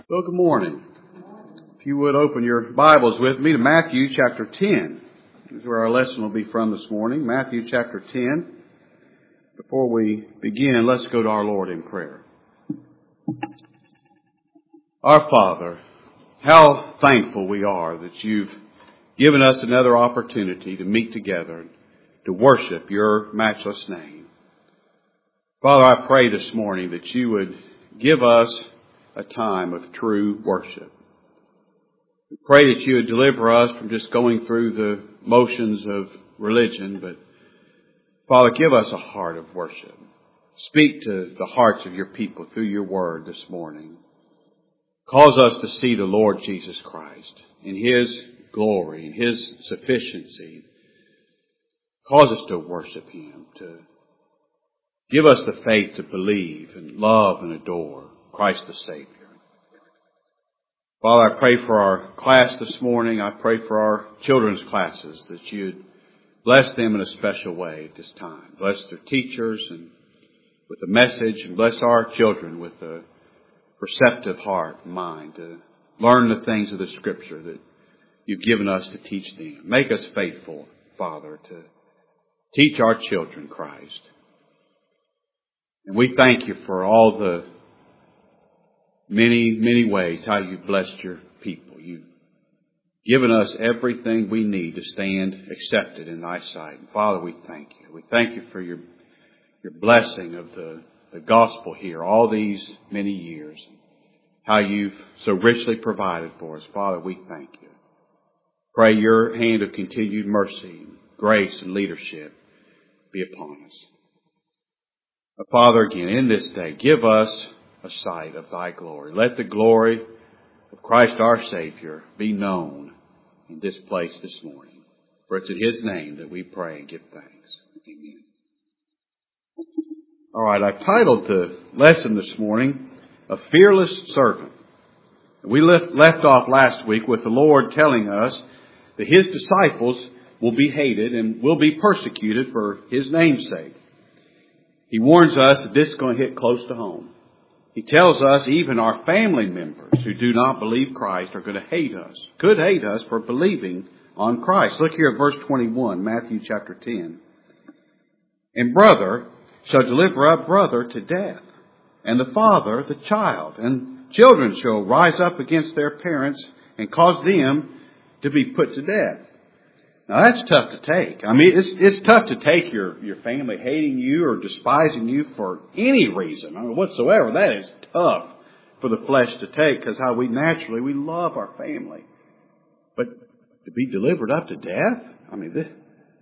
Well, good morning. If you would open your Bibles with me to Matthew chapter 10. This is where our lesson will be from this morning. Matthew chapter 10. Before we begin, let's go to our Lord in prayer. Our Father, how thankful we are that you've given us another opportunity to meet together, to worship your matchless name. Father, I pray this morning that you would give us a time of true worship. We pray that you would deliver us from just going through the motions of religion, but Father, give us a heart of worship. Speak to the hearts of your people through your word this morning. Cause us to see the Lord Jesus Christ in His glory, in His sufficiency. Cause us to worship Him, to give us the faith to believe and love and adore Christ the Savior. Father, I pray for our class this morning. I pray for our children's classes that you'd bless them in a special way at this time. Bless their teachers and with a message, and bless our children with a perceptive heart and mind to learn the things of the Scripture that you've given us to teach them. Make us faithful, Father, to teach our children Christ. And we thank you for all the many ways how you've blessed your people. You've given us everything we need to stand accepted in thy sight. And Father, we thank you. We thank you for your blessing of the gospel here all these many years. How you've so richly provided for us. Father, we thank you. Pray your hand of continued mercy, grace, and leadership be upon us. But Father, again, in this day, give us a sight of thy glory. Let the glory of Christ our Savior be known in this place this morning. For it's in His name that we pray and give thanks. Amen. All right, I've titled the lesson this morning, A Fearless Servant. We left off last week with the Lord telling us that His disciples will be hated and will be persecuted for His name's sake. He warns us that this is going to hit close to home. He tells us even our family members who do not believe Christ are going to hate us, could hate us for believing on Christ. Look here at verse 21, Matthew chapter 10. And brother shall deliver up brother to death, and the father the child, and children shall rise up against their parents and cause them to be put to death. Now that's tough to take. I mean, it's tough to take your family hating you or despising you for any reason, whatsoever. That is tough for the flesh to take because how we love our family. But to be delivered up to death? I mean, this,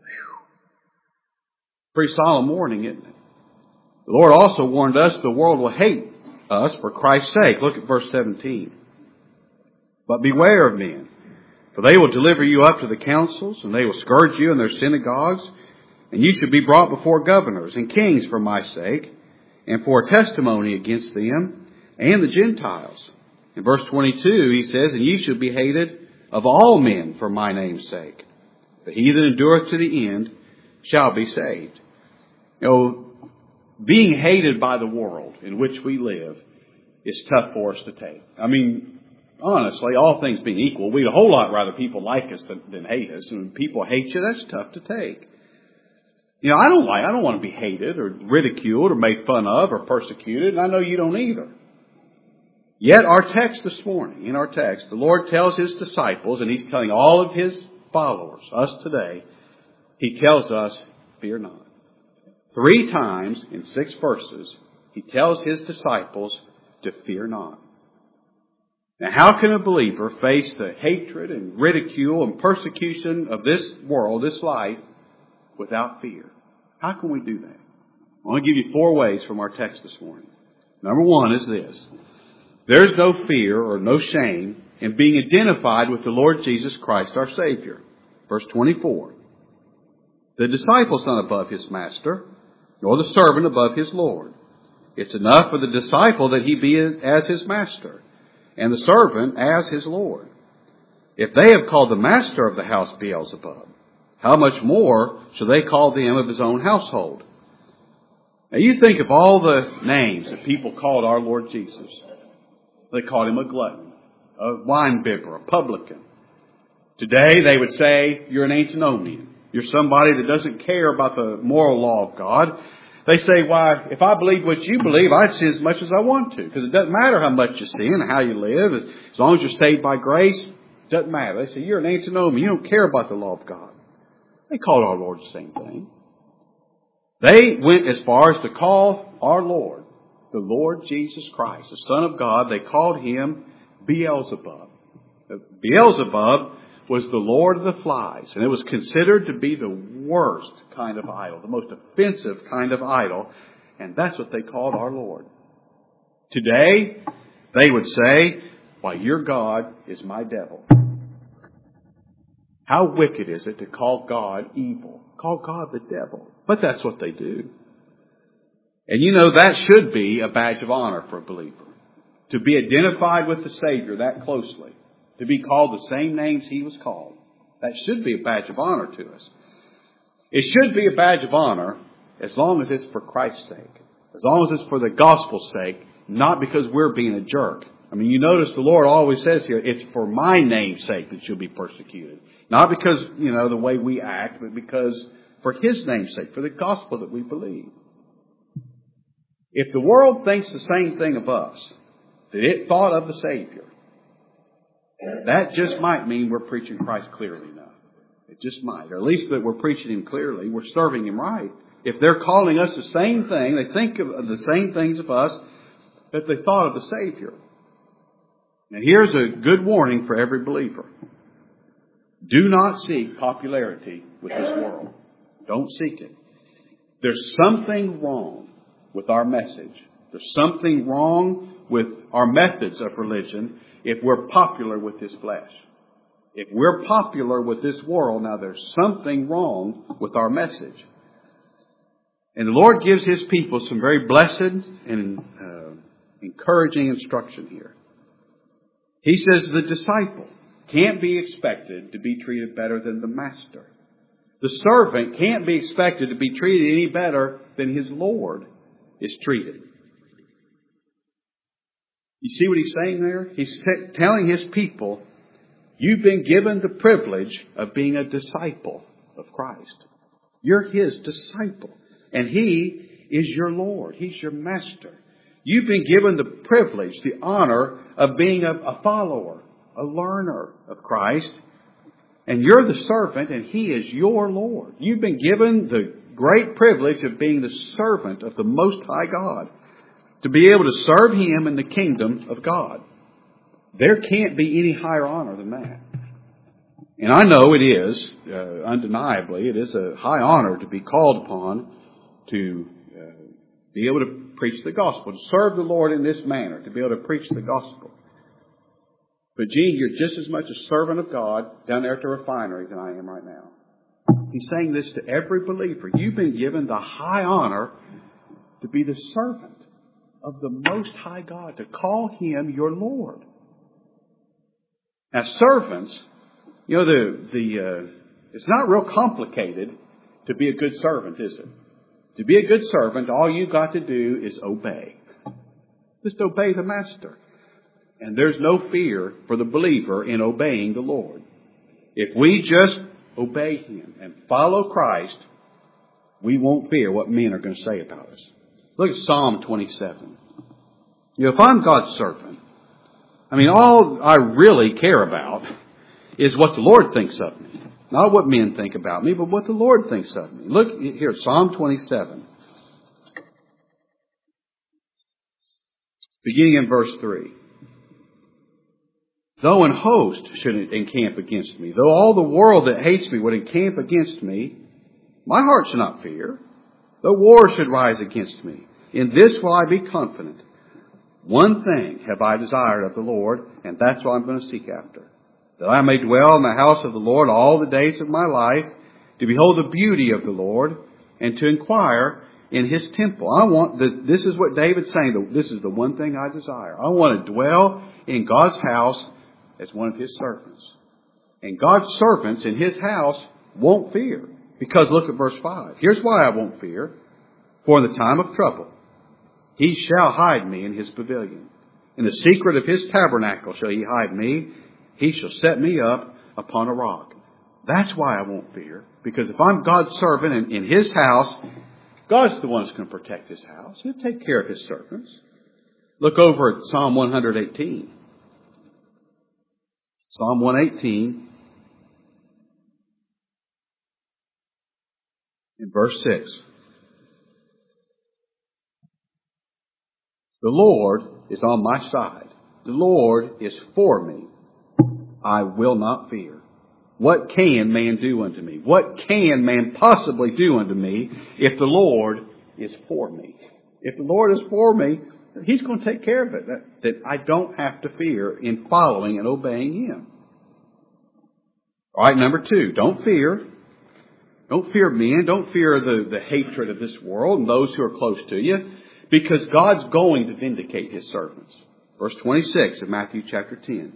pretty solemn warning, isn't it? The Lord also warned us the world will hate us for Christ's sake. Look at verse 17. But beware of men. For they will deliver you up to the councils, and they will scourge you in their synagogues, and you shall be brought before governors and kings for my sake, and for a testimony against them and the Gentiles. In verse 22 he says, And ye shall be hated of all men for my name's sake. But he that endureth to the end shall be saved. You know, being hated by the world in which we live is tough for us to take. I mean, honestly, all things being equal, we'd a whole lot rather people like us than hate us. And when people hate you, that's tough to take. You know, I don't want to be hated or ridiculed or made fun of or persecuted, and I know you don't either. Yet our text this morning, in our text, the Lord tells His disciples, and He's telling all of His followers, us today, He tells us, fear not. 3 times in 6 verses, He tells His disciples to fear not. Now, how can a believer face the hatred and ridicule and persecution of this world, this life, without fear? How can we do that? I want to give you 4 ways from our text this morning. Number 1 is this. There's no fear or no shame in being identified with the Lord Jesus Christ, our Savior. Verse 24. The disciple's not above his master, nor the servant above his Lord. It's enough for the disciple that he be as his master, and the servant as his Lord. If they have called the master of the house Beelzebub, how much more shall they call them of his own household? Now you think of all the names that people called our Lord Jesus. They called him a glutton, a wine bibber, a publican. Today they would say you're an antinomian. You're somebody that doesn't care about the moral law of God. They say, why, if I believe what you believe, I'd sin as much as I want to. Because it doesn't matter how much you sin and how you live. As long as you're saved by grace, it doesn't matter. They say, you're an antinomian. You don't care about the law of God. They called our Lord the same thing. They went as far as to call our Lord, the Lord Jesus Christ, the Son of God. They called him Beelzebub. Beelzebub was the Lord of the Flies, and it was considered to be the worst kind of idol, the most offensive kind of idol, and that's what they called our Lord. Today, they would say, why, your God is my devil. How wicked is it to call God evil, call God the devil? But that's what they do. And you know, that should be a badge of honor for a believer, to be identified with the Savior that closely. To be called the same names he was called. That should be a badge of honor to us. It should be a badge of honor as long as it's for Christ's sake. As long as it's for the gospel's sake, not because we're being a jerk. I mean, you notice the Lord always says here, it's for my name's sake that you'll be persecuted. Not because, the way we act, but because for his name's sake, for the gospel that we believe. If the world thinks the same thing of us, that it thought of the Savior, that just might mean we're preaching Christ clearly enough. It just might. Or at least that we're preaching him clearly. We're serving him right. If they're calling us the same thing, they think of the same things of us that they thought of the Savior. And here's a good warning for every believer. Do not seek popularity with this world. Don't seek it. There's something wrong with our message. There's something wrong with our methods of religion if we're popular with this flesh. If we're popular with this world, now there's something wrong with our message. And the Lord gives his people some very blessed and encouraging instruction here. He says the disciple can't be expected to be treated better than the master. The servant can't be expected to be treated any better than his Lord is treated. You see what he's saying there? He's telling his people, you've been given the privilege of being a disciple of Christ. You're his disciple. And he is your Lord. He's your master. You've been given the privilege, the honor of being a follower, a learner of Christ. And you're the servant and he is your Lord. You've been given the great privilege of being the servant of the Most High God. To be able to serve him in the kingdom of God. There can't be any higher honor than that. And I know it is, undeniably, it is a high honor to be called upon to be able to preach the gospel, to serve the Lord in this manner, to be able to preach the gospel. But Gene, you're just as much a servant of God down there at the refinery than I am right now. He's saying this to every believer. You've been given the high honor to be the servant of the Most High God, to call him your Lord. Now, servants, it's not real complicated to be a good servant, is it? To be a good servant, all you've got to do is obey. Just obey the master. And there's no fear for the believer in obeying the Lord. If we just obey him and follow Christ, we won't fear what men are going to say about us. Look at Psalm 27. If I'm God's servant, all I really care about is what the Lord thinks of me. Not what men think about me, but what the Lord thinks of me. Look here, Psalm 27. Beginning in verse 3. Though an host should encamp against me, though all the world that hates me would encamp against me, my heart shall not fear. Though war should rise against me, in this will I be confident. One thing have I desired of the Lord, and that's what I'm going to seek after. That I may dwell in the house of the Lord all the days of my life, to behold the beauty of the Lord, and to inquire in his temple. This is what David's saying. This is the one thing I desire. I want to dwell in God's house as one of his servants. And God's servants in his house won't fear. Because look at verse 5. Here's why I won't fear. For in the time of trouble, he shall hide me in his pavilion. In the secret of His tabernacle shall He hide me. He shall set me up upon a rock. That's why I won't fear. Because if I'm God's servant in His house, God's the one that's going to protect His house. He'll take care of His servants. Look over at Psalm 118. Psalm 118 in verse 6. The Lord is on my side. The Lord is for me. I will not fear. What can man do unto me? What can man possibly do unto me if the Lord is for me? If the Lord is for me, He's going to take care of it. That I don't have to fear in following and obeying Him. All right, number 2, don't fear. Don't fear men. Don't fear the hatred of this world and those who are close to you, because God's going to vindicate His servants. Verse 26 of Matthew chapter 10.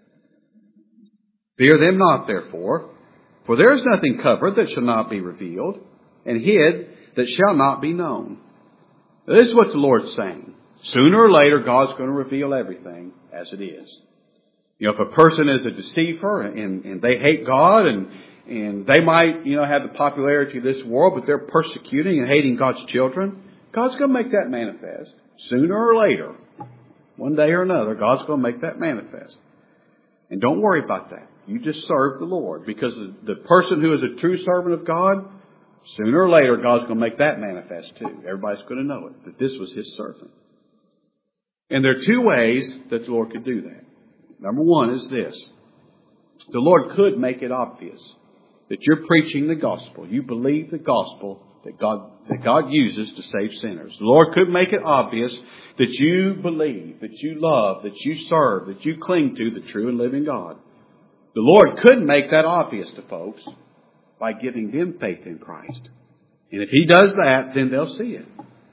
Fear them not, therefore, for there is nothing covered that shall not be revealed, and hid that shall not be known. Now, this is what the Lord's saying. Sooner or later, God's going to reveal everything as it is. You know, if a person is a deceiver and they hate God and they might, have the popularity of this world, but they're persecuting and hating God's children, God's going to make that manifest. Sooner or later, one day or another, God's going to make that manifest. And don't worry about that. You just serve the Lord, because the person who is a true servant of God, sooner or later, God's going to make that manifest too. Everybody's going to know it, that this was His servant. And there are 2 ways that the Lord could do that. Number 1 is this. The Lord could make it obvious that you're preaching the gospel. You believe the gospel that God uses to save sinners. The Lord could make it obvious that you believe, that you love, that you serve, that you cling to the true and living God. The Lord could make that obvious to folks by giving them faith in Christ. And if He does that, then they'll see it.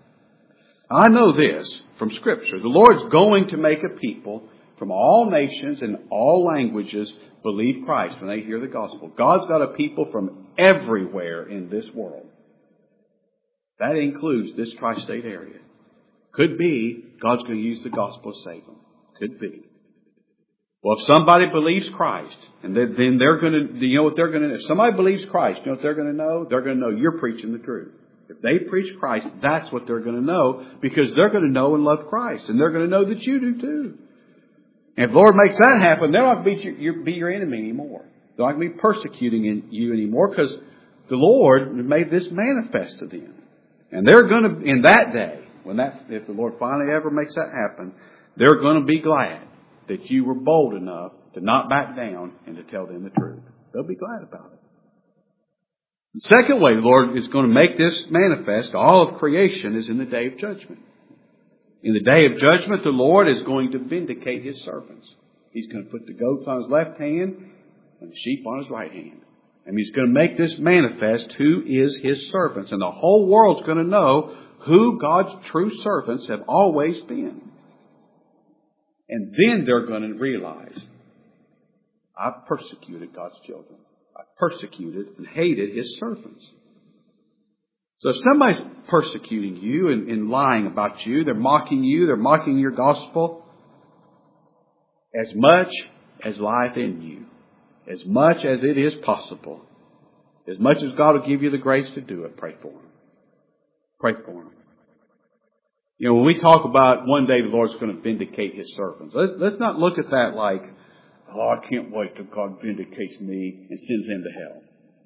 I know this from Scripture. The Lord's going to make a people from all nations and all languages believe Christ when they hear the gospel. God's got a people from everywhere in this world. That includes this tri-state area. Could be God's going to use the gospel to save them. Could be. Well, if somebody believes Christ, and then they're going to, you know what they're going to know? If somebody believes Christ, you know what they're going to know? They're going to know you're preaching the truth. If they preach Christ, that's what they're going to know, because they're going to know and love Christ, and they're going to know that you do too. And if the Lord makes that happen, they're not going to be your enemy anymore. They're not going to be persecuting you anymore, because the Lord made this manifest to them. And they're going to, in that day, if the Lord finally ever makes that happen, they're going to be glad that you were bold enough to not back down and to tell them the truth. They'll be glad about it. The second way the Lord is going to make this manifest to all of creation is in the day of judgment. In the day of judgment, the Lord is going to vindicate His servants. He's going to put the goats on His left hand and the sheep on His right hand. And He's going to make this manifest who is His servants. And the whole world's going to know who God's true servants have always been. And then they're going to realize, I've persecuted God's children. I've persecuted and hated His servants. So if somebody's persecuting you and lying about you, they're mocking your gospel, as much as lieth in you, as much as it is possible, as much as God will give you the grace to do it, pray for them. Pray for them. You know, when we talk about one day the Lord's going to vindicate His servants, let's not look at that like, oh, I can't wait till God vindicates me and sends them to hell.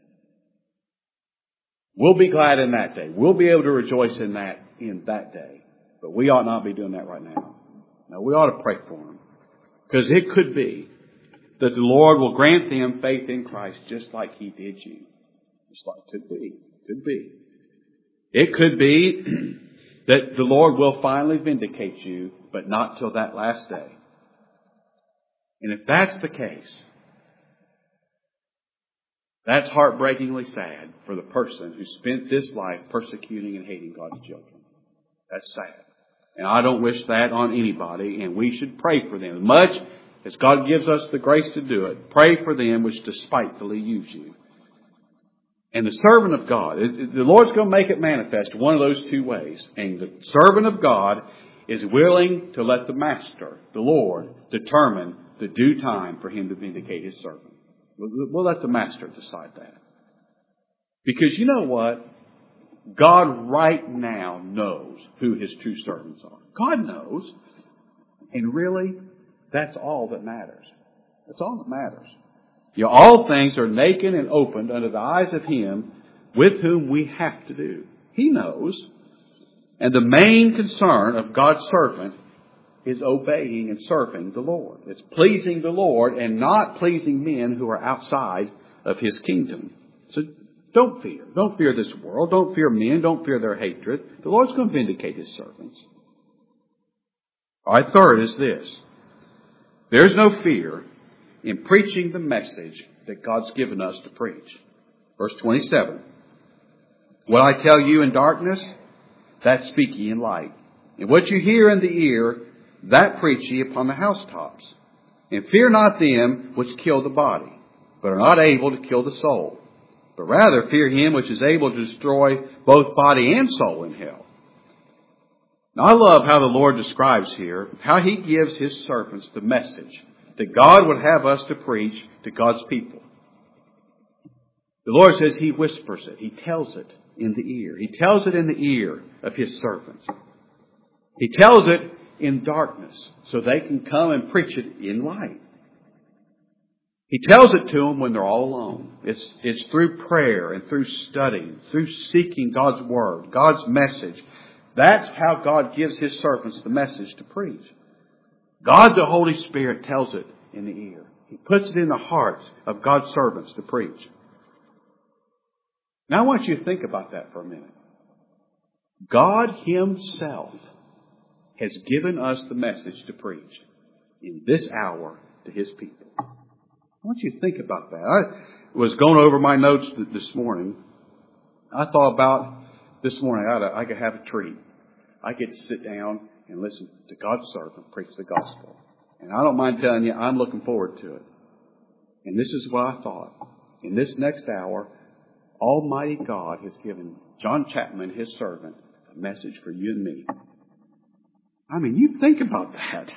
We'll be glad in that day. We'll be able to rejoice in that day. But we ought not be doing that right now. No, we ought to pray for them. Because it could be that the Lord will grant them faith in Christ just like He did you. Just like it could be. Could be. It could be that the Lord will finally vindicate you, but not till that last day. And if that's the case, that's heartbreakingly sad for the person who spent this life persecuting and hating God's children. That's sad. And I don't wish that on anybody, and we should pray for them. As much as God gives us the grace to do it, pray for them which despitefully use you. And the servant of God, the Lord's going to make it manifest one of those 2 ways. And the servant of God is willing to let the Master, the Lord, determine the due time for Him to vindicate His servant. We'll let the Master decide that. Because you know what? God right now knows who His true servants are. God knows. And really, that's all that matters. That's all that matters. You know, all things are naked and opened under the eyes of Him with whom we have to do. He knows. And the main concern of God's servant is obeying and serving the Lord. It's pleasing the Lord and not pleasing men who are outside of His kingdom. So don't fear. Don't fear this world. Don't fear men. Don't fear their hatred. The Lord's going to vindicate His servants. All right, third is this. There's no fear in preaching the message that God's given us to preach. Verse 27. What I tell you in darkness, that speak ye in light. And what you hear in the ear, that preach ye upon the housetops. And fear not them which kill the body, but are not able to kill the soul. But rather fear Him which is able to destroy both body and soul in hell. Now I love how the Lord describes here how He gives His servants the message that God would have us to preach to God's people. The Lord says He whispers it. He tells it in the ear. He tells it in the ear of His servants. He tells it in darkness so they can come and preach it in light. He tells it to them when they're all alone. It's through prayer and through studying, through seeking God's Word, God's message. That's how God gives His servants the message to preach. God the Holy Spirit tells it in the ear. He puts it in the hearts of God's servants to preach. Now I want you to think about that for a minute. God Himself has given us the message to preach in this hour to His people. I want you to think about that. I was going over my notes this morning. I thought about this morning I could have a treat. I get to sit down and listen to God's servant preach the gospel. And I don't mind telling you, I'm looking forward to it. And this is what I thought. In this next hour, Almighty God has given John Chapman, His servant, a message for you and me. I mean, you think about that.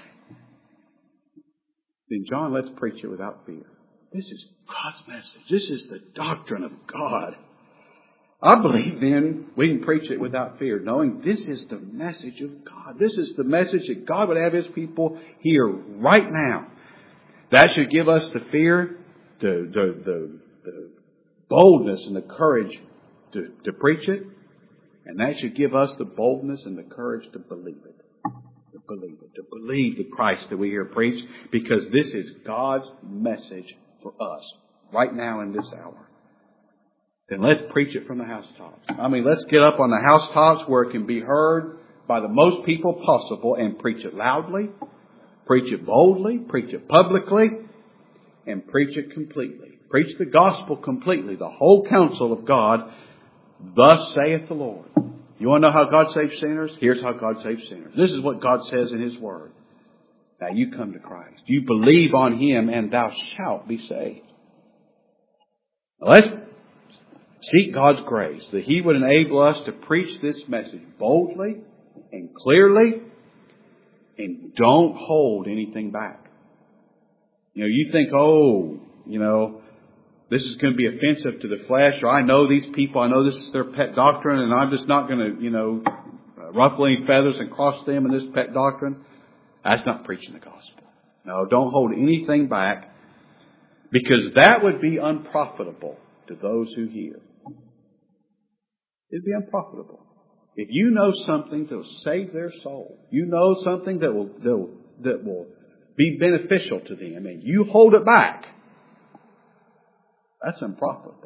Then, John, let's preach it without fear. This is God's message. This is the doctrine of God. I believe then we can preach it without fear, knowing this is the message of God. This is the message that God would have His people hear right now. That should give us the fear, the boldness and the courage to preach it. And that should give us the boldness and the courage to believe it. To believe the Christ that we hear preached, because this is God's message for us right now in this hour. Then let's preach it from the housetops. I mean, let's get up on the housetops where it can be heard by the most people possible and preach it loudly, preach it boldly, preach it publicly, and preach it completely. Preach the gospel completely, the whole counsel of God. Thus saith the Lord. You want to know how God saves sinners? Here's how God saves sinners. This is what God says in His Word. Now you come to Christ. You believe on Him and thou shalt be saved. Now let's seek God's grace that He would enable us to preach this message boldly and clearly, and don't hold anything back. You know, you think, this is going to be offensive to the flesh, or I know these people, I know this is their pet doctrine, and I'm just not going to, ruffle any feathers and cross them in this pet doctrine. That's not preaching the gospel. No, don't hold anything back, because that would be unprofitable to those who hear. It'd be unprofitable. If you know something that will save their soul, you know something that will be beneficial to them, and you hold it back, that's unprofitable.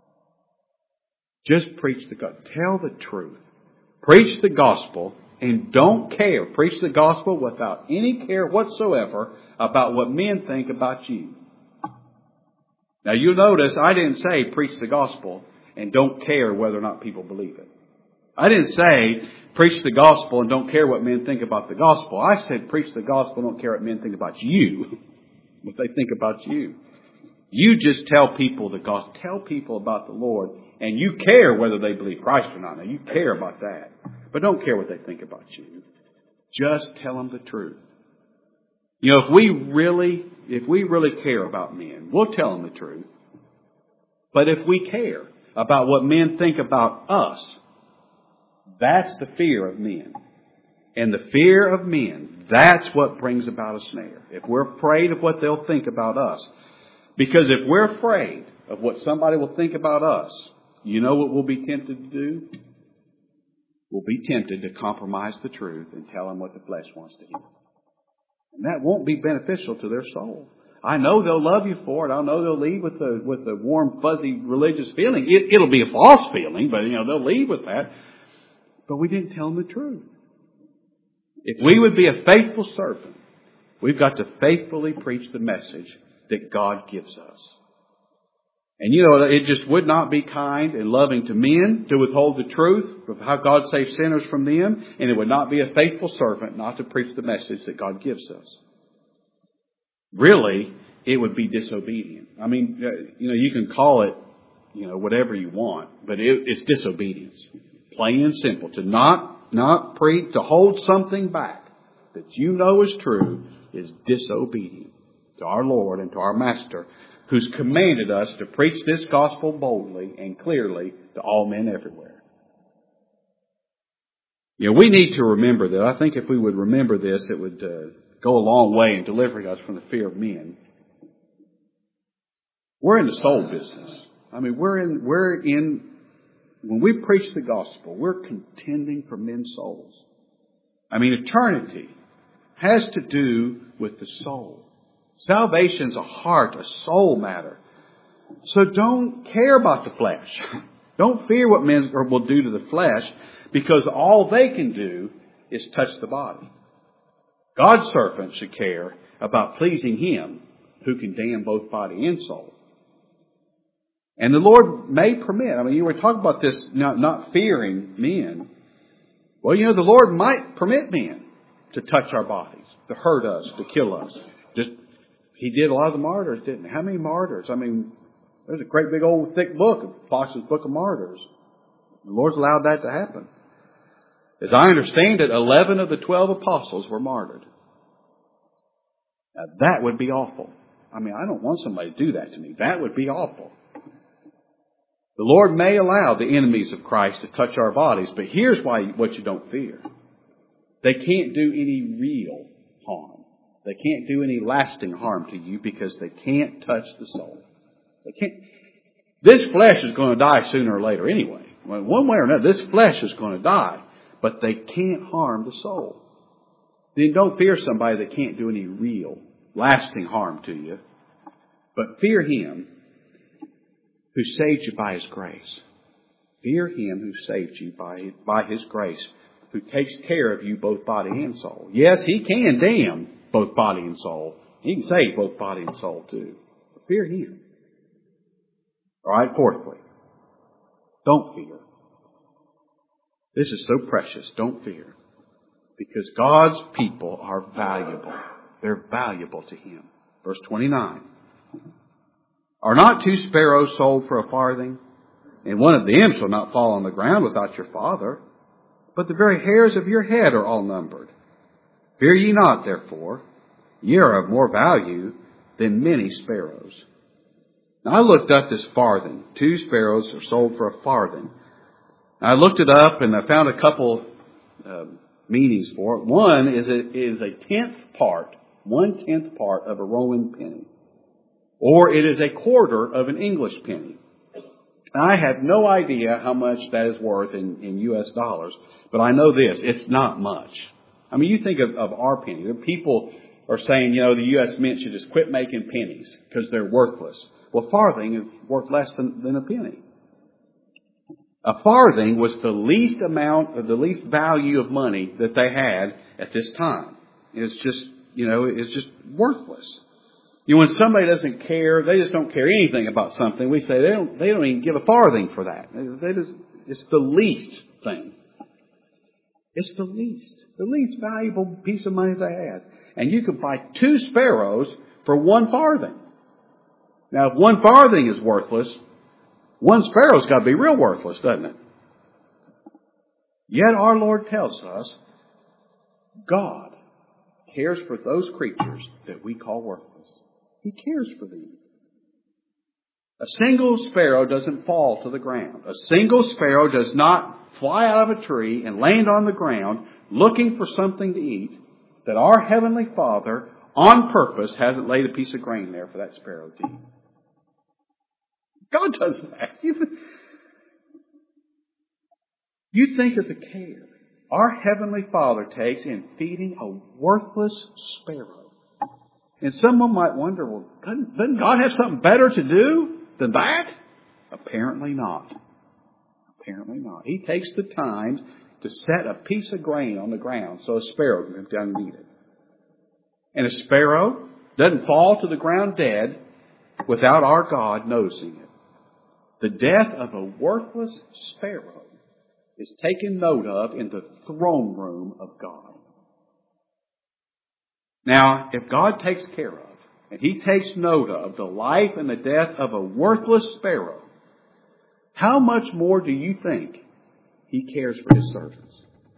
Just preach the gospel. Tell the truth. Preach the gospel and don't care. Preach the gospel without any care whatsoever about what men think about you. Now you'll notice I didn't say preach the gospel and don't care whether or not people believe it. I didn't say preach the gospel and don't care what men think about the gospel. I said preach the gospel and don't care what men think about you. What they think about you. You just tell people the gospel. Tell people about the Lord. And you care whether they believe Christ or not. Now you care about that. But don't care what they think about you. Just tell them the truth. You know, if we really care about men, we'll tell them the truth. But if we care about what men think about us, that's the fear of men. And the fear of men, that's what brings about a snare. If we're afraid of what they'll think about us. Because if we're afraid of what somebody will think about us, you know what we'll be tempted to do? We'll be tempted to compromise the truth and tell them what the flesh wants to hear. And that won't be beneficial to their soul. I know they'll love you for it. I know they'll leave with a warm, fuzzy religious feeling. It'll be a false feeling, but they'll leave with that. But we didn't tell them the truth. If we would be a faithful servant, we've got to faithfully preach the message that God gives us. And it just would not be kind and loving to men to withhold the truth of how God saves sinners from them. And it would not be a faithful servant not to preach the message that God gives us. Really, it would be disobedient. I mean, you can call it, whatever you want, but it's disobedience. Plain and simple. To not preach, to hold something back that is true is disobedient to our Lord and to our Master, who's commanded us to preach this gospel boldly and clearly to all men everywhere. We need to remember that. I think if we would remember this, it would go a long way in delivering us from the fear of men. We're in the soul business. I mean, when we preach the gospel, we're contending for men's souls. I mean, eternity has to do with the soul. Salvation's a heart, a soul matter. So don't care about the flesh. Don't fear what men will do to the flesh, because all they can do is touch the body. God's servant should care about pleasing Him who can damn both body and soul. And the Lord may permit. I mean, you were talking about this not fearing men. Well, the Lord might permit men to touch our bodies, to hurt us, to kill us. He did a lot of the martyrs, didn't he? How many martyrs? I mean, there's a great big old thick book, Fox's Book of Martyrs. The Lord's allowed that to happen. As I understand it, 11 of the 12 apostles were martyred. Now, that would be awful. I mean, I don't want somebody to do that to me. That would be awful. The Lord may allow the enemies of Christ to touch our bodies, but here's what you don't fear. They can't do any real harm. They can't do any lasting harm to you because they can't touch the soul. They can't. This flesh is going to die sooner or later anyway. One way or another, this flesh is going to die, but they can't harm the soul. Then don't fear somebody that can't do any real, lasting harm to you, but fear Him who saved you by His grace. Fear Him who saved you by His grace, who takes care of you both body and soul. Yes, He can damn both body and soul. He can save both body and soul too. But fear Him. All right, fourthly, don't fear. This is so precious. Don't fear. Because God's people are valuable. They're valuable to Him. Verse 29. Are not 2 sparrows sold for a farthing? And one of them shall not fall on the ground without your Father. But the very hairs of your head are all numbered. Fear ye not, therefore. Ye are of more value than many sparrows. Now I looked up this farthing. 2 sparrows are sold for a farthing. I looked it up and I found a couple meanings for it. One is a 1/10 part of a Roman penny. Or it is a quarter of an English penny. I have no idea how much that is worth in U.S. dollars, but I know this, it's not much. I mean, you think of our penny. People are saying, the U.S. Mint should just quit making pennies because they're worthless. Well, farthing is worth less than a penny. A farthing was the least value of money that they had at this time. It's just worthless. When somebody doesn't care, they just don't care anything about something, we say they don't even give a farthing for that. It's the least thing. It's the least valuable piece of money they had. And you could buy 2 sparrows for 1 farthing. Now, if 1 farthing is worthless, 1 sparrow's got to be real worthless, doesn't it? Yet our Lord tells us God cares for those creatures that we call worthless. He cares for them. A single sparrow doesn't fall to the ground. A single sparrow does not fly out of a tree and land on the ground looking for something to eat that our Heavenly Father, on purpose, hasn't laid a piece of grain there for that sparrow to eat. God does that. You think of the care our Heavenly Father takes in feeding a worthless sparrow. And someone might wonder, well, doesn't God have something better to do than that? Apparently not. Apparently not. He takes the time to set a piece of grain on the ground so a sparrow can come down and eat it. And a sparrow doesn't fall to the ground dead without our God noticing it. The death of a worthless sparrow is taken note of in the throne room of God. Now, if God takes care of, and He takes note of the life and the death of a worthless sparrow, how much more do you think He cares for His servants?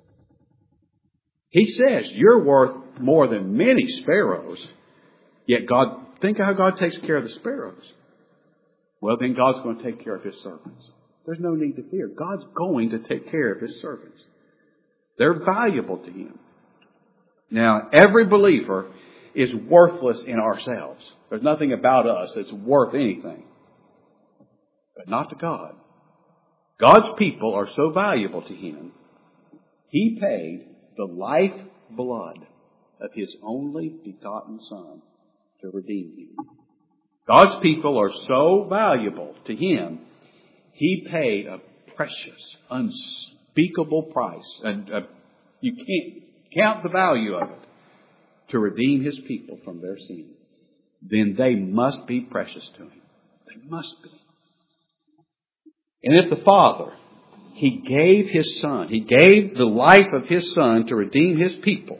He says, you're worth more than many sparrows, yet think how God takes care of the sparrows. Well, then God's going to take care of His servants. There's no need to fear. God's going to take care of His servants. They're valuable to Him. Now, every believer is worthless in ourselves. There's nothing about us that's worth anything. But not to God. God's people are so valuable to Him, He paid the life blood of His only begotten Son to redeem you. God's people are so valuable to Him, He paid a precious, unspeakable price. And you can't count the value of it to redeem His people from their sin. Then they must be precious to Him. They must be. And if the Father, He gave His Son, He gave the life of His Son to redeem His people,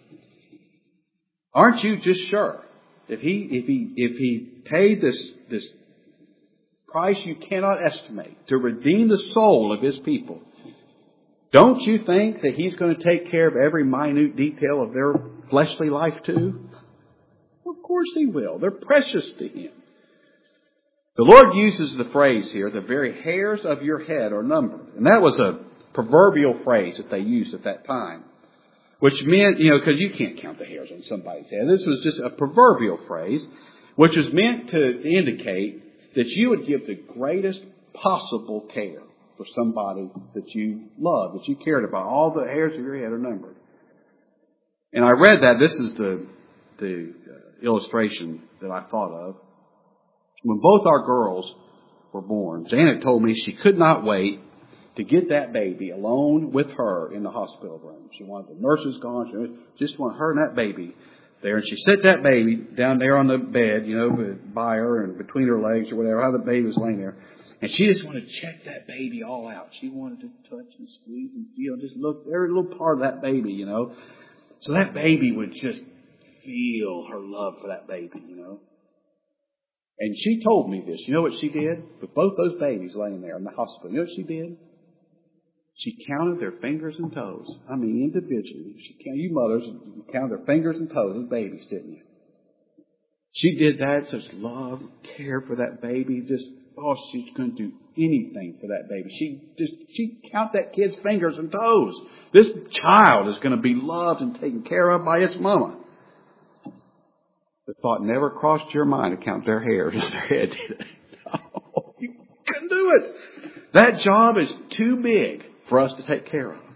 aren't you just sure? If He paid this price you cannot estimate to redeem the soul of His people, don't you think that He's going to take care of every minute detail of their fleshly life too? Well, of course He will. They're precious to Him. The Lord uses the phrase here, the very hairs of your head are numbered. And that was a proverbial phrase that they used at that time. Which meant, because you can't count the hairs on somebody's head. This was just a proverbial phrase, which was meant to indicate that you would give the greatest possible care for somebody that you love, that you cared about. All the hairs of your head are numbered. And I read that. This is the illustration that I thought of. When both our girls were born, Janet told me she could not wait to get that baby alone with her in the hospital room. She wanted the nurses gone. She just wanted her and that baby there. And she set that baby down there on the bed, by her and between her legs or whatever, how the baby was laying there. And she just wanted to check that baby all out. She wanted to touch and squeeze and feel, just look every little part of that baby, So that baby would just feel her love for that baby, And she told me this. You know what she did? With both those babies laying there in the hospital, you know what she did? She counted their fingers and toes. I mean, individually. You mothers counted their fingers and toes as babies, didn't you? She did that, such love, care for that baby. She's going to do anything for that baby. She'd count that kid's fingers and toes. This child is going to be loved and taken care of by its mama. The thought never crossed your mind to count their hairs on their head, did it? No, you couldn't do it. That job is too big for us to take care of.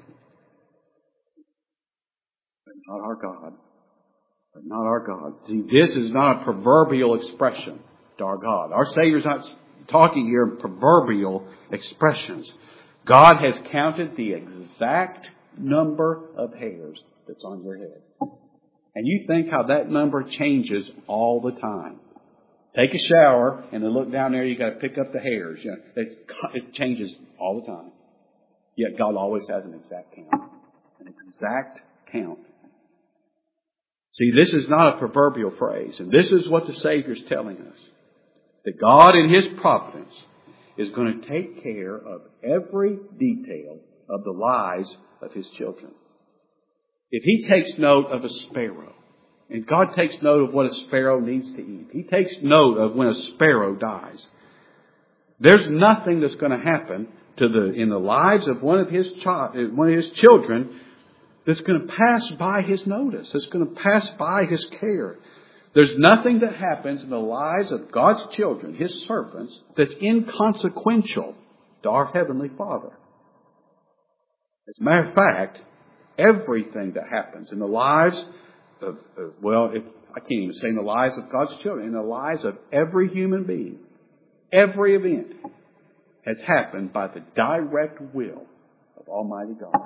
But not our God. But not our God. See, this is not a proverbial expression to our God. Our Savior's not talking here in proverbial expressions. God has counted the exact number of hairs that's on your head. And you think how that number changes all the time. Take a shower and then look down there, you got to pick up the hairs. It changes all the time. Yet God always has an exact count. An exact count. See, this is not a proverbial phrase. And this is what the Savior's telling us. That God in His providence is going to take care of every detail of the lives of His children. if He takes note of a sparrow, and God takes note of what a sparrow needs to eat, He takes note of when a sparrow dies, there's nothing that's going to happen in the lives of one of His children that's going to pass by His notice. That's going to pass by His care. There's nothing that happens in the lives of God's children, His servants, that's inconsequential to our Heavenly Father. As a matter of fact, everything that happens in the lives of, I can't even say in the lives of God's children, in the lives of every human being, every event has happened by the direct will of Almighty God.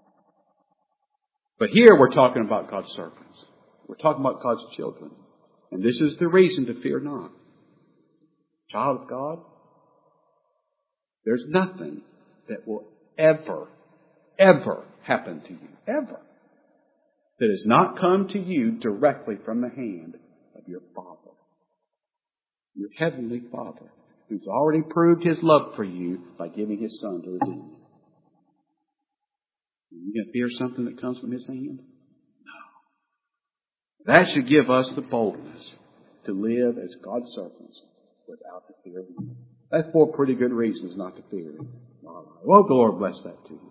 But here we're talking about God's servants. We're talking about God's children. And this is the reason to fear not. Child of God, there's nothing that will ever happen to you, ever, that has not come to you directly from the hand of your Father, your Heavenly Father, who's already proved His love for you by giving His Son to redeem you. Are you going to fear something that comes from His hand? No. That should give us the boldness to live as God's servants without the fear of Him. That's 4 pretty good reasons not to fear Him. Well, the Lord bless that to you.